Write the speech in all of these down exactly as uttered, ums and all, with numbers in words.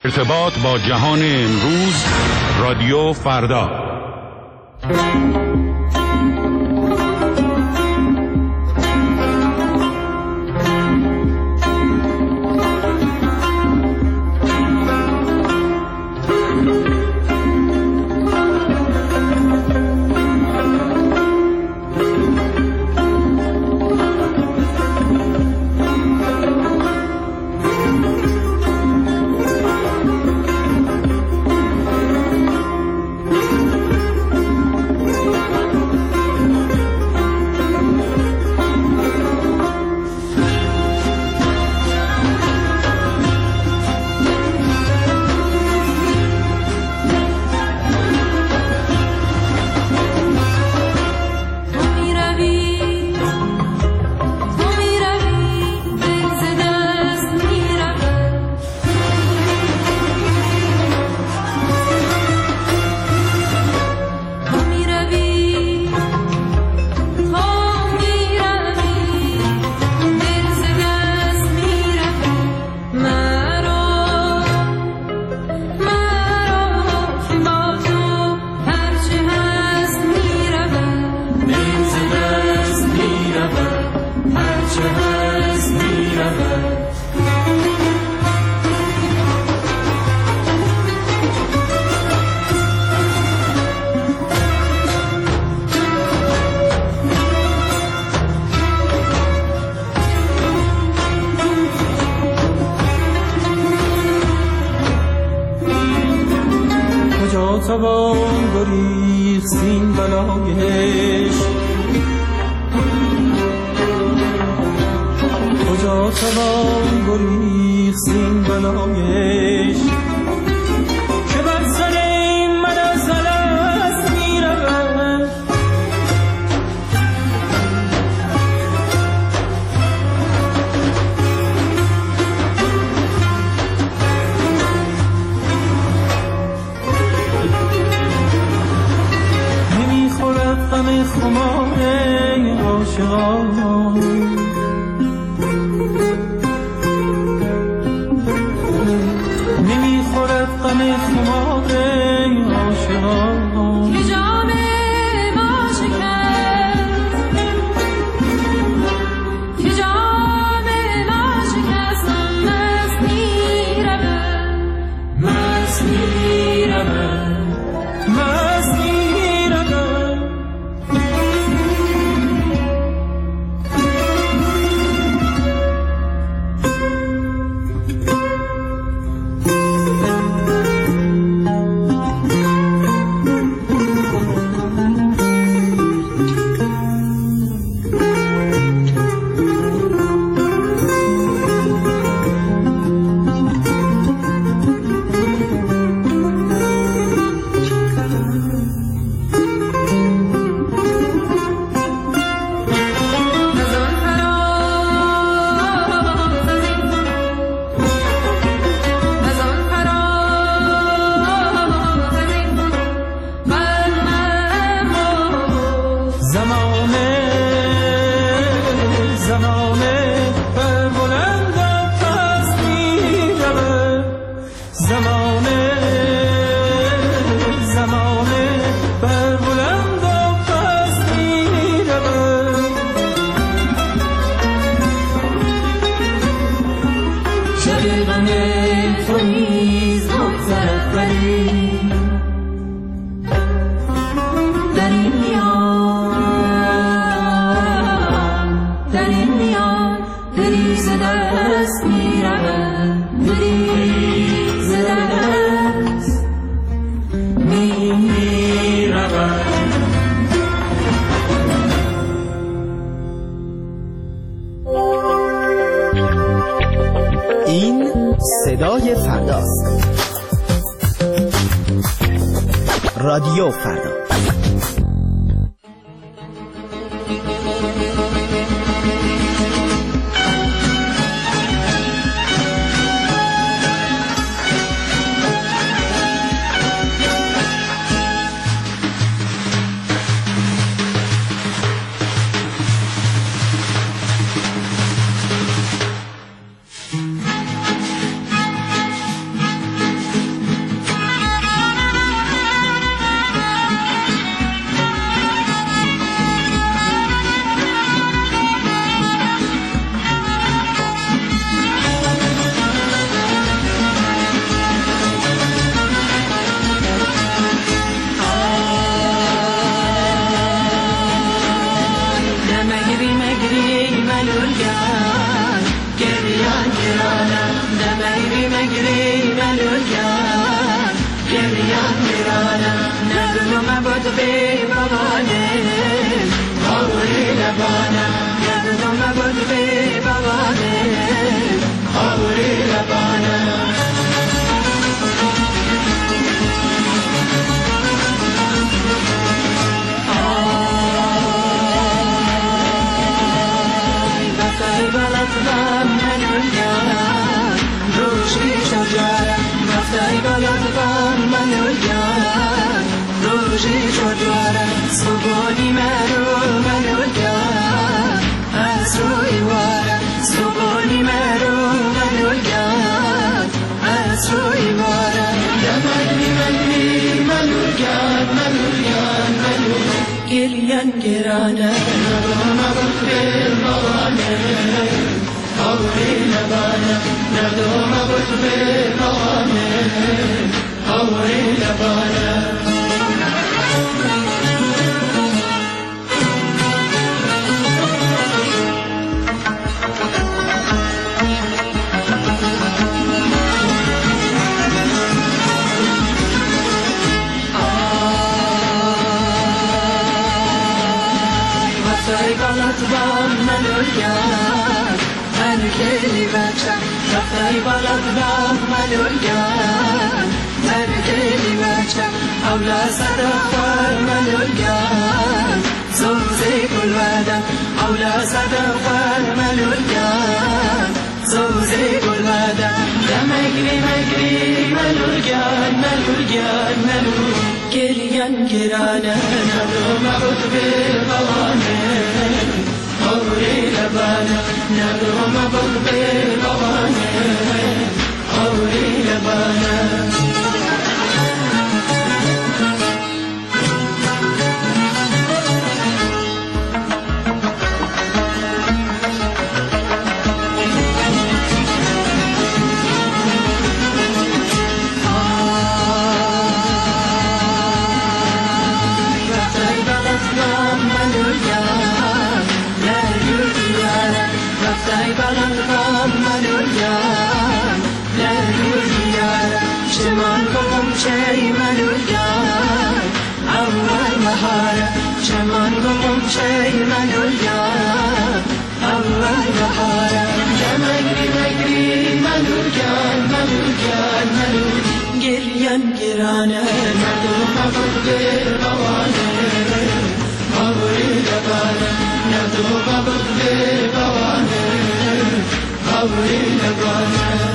ارتباط با جهان امروز، رادیو فردا. توان گریخت زین بلایش، کجا توان گریخت زین بلایش که بر سر من از الست می رود. غم خمار عاشقان نمیخورد، غم خمار عاشقان که جام ما شکست، که جام ما شکست. مست میرود، مست میرود، مست میرود. صدای فرداست. رادیو فردا. به بابانه آوری لبانه یادم بود به بابانه آوری لبانه وقتی باید با من الگان روزی جواره صبحی مرو من الگان از روی واره صبحی مرو من الگان از روی واره دمگی مگی من الگان من الگان من الگان گریان گرانه ندوم بود به بابانه آوری لبانه ندوم بود به بابانه آوری لبانه وقتی بالات با من الگان من کلی بچم وقتی بالات با من الگان من کلی بچم اولا صداقار من الگان زوزی کل ودم اولا صداقار من الگان زوزی کل ودم دمگری مگری من الگان من الگان من گریان گرانه ندوم بود به بابانه آوری لبانه ندوم بود به بابانه آوری لبانه وقتی بالات با من الگان لرگوی یاره چمان گم چی من الگان اول بهاره چمان گم چی من الگان اول بهاره دمگری مگری من الگان من الگان من گریان گرانه ندوم بود به بابانه آوری لبانه ندوم بود به بابانه آوری لبانه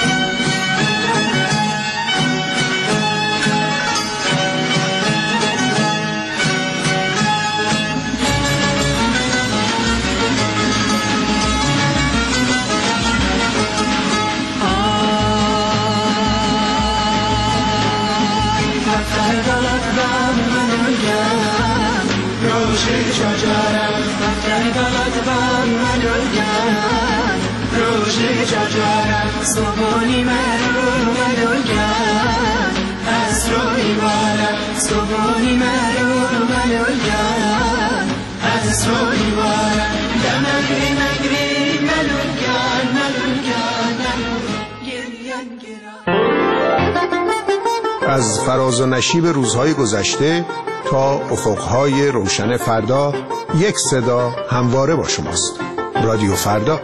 وقتی بالات با من الگان روزی چجارم وقتی بالات با من الگان روزی چجارم صبحی مرو من الگان از روی وارم صبحی مرو من الگان از روی وارم دمگری مگری من الگان من الگان من گریان گران. از فراز و نشیب روزهای گذشته تا افقهای روشن فردا یک صدا همواره با شماست. رادیو فردا.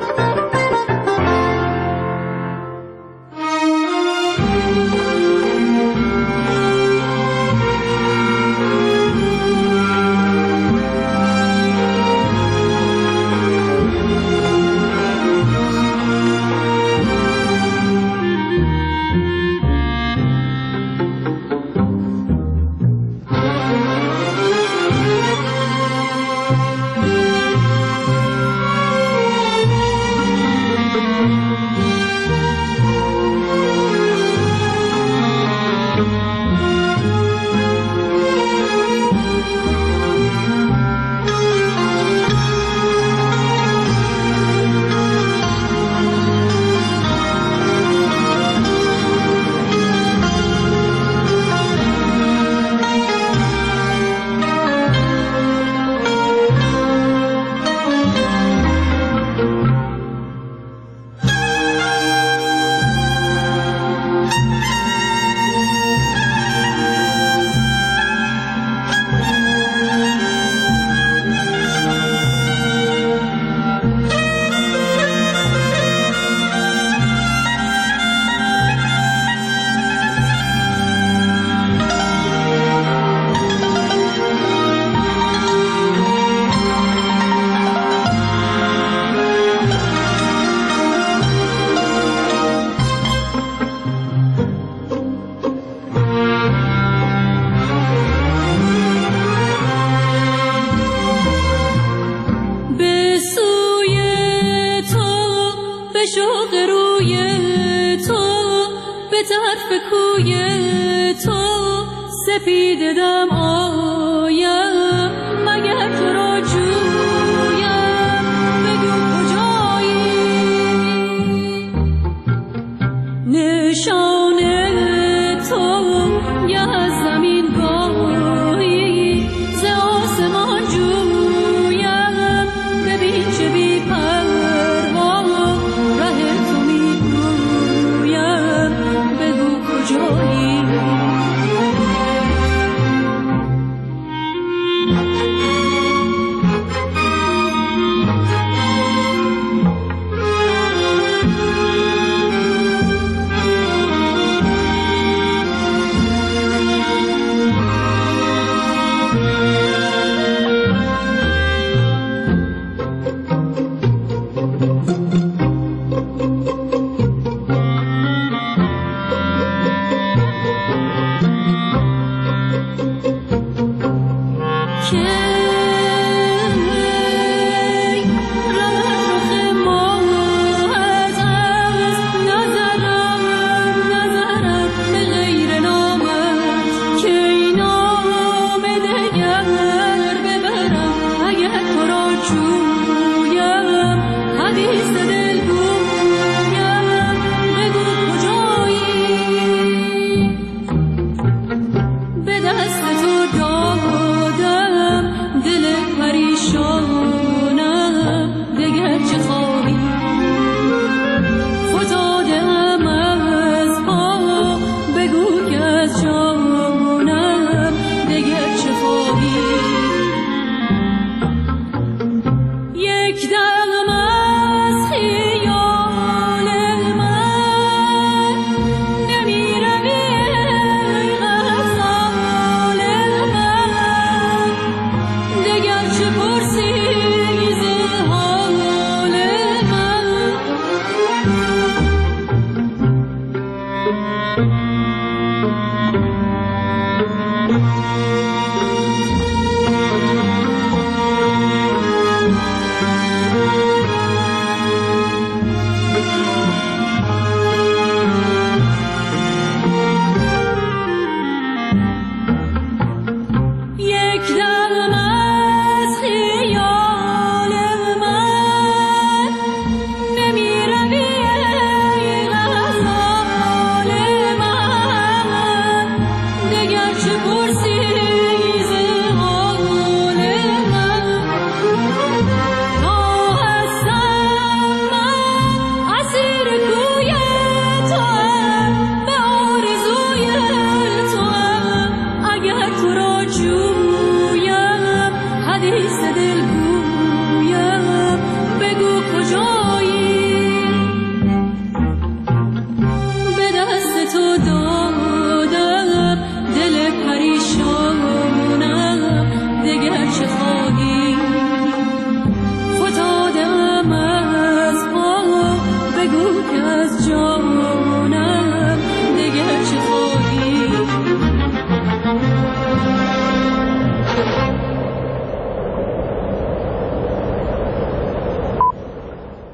طرف کوی تو سپیده دم آیم مگر تو را جویم بگو کجایی نشان تو گه از زمین گاهی ز آسمان جویم ببین چه بی پروا ره تو می رویم بگو کجایی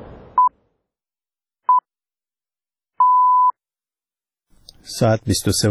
ساعت بیست و سه